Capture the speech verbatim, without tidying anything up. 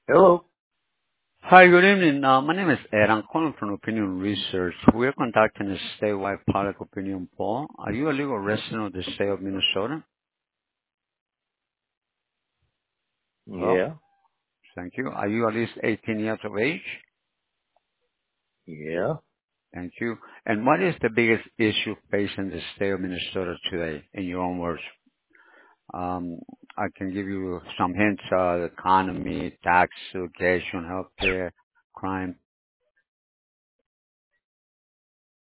Hello. Hi, good evening. Uh, my name is Ed. I'm calling from Opinion Research. We're conducting a statewide public opinion poll. Are you a legal resident of the state of Minnesota? Hello? Yeah. Thank you. Are you at least eighteen years of age? Yeah. Thank you. And what is the biggest issue facing the state of Minnesota today, in your own words? Um, I can give you some hints, uh, the economy, tax, education, healthcare, crime.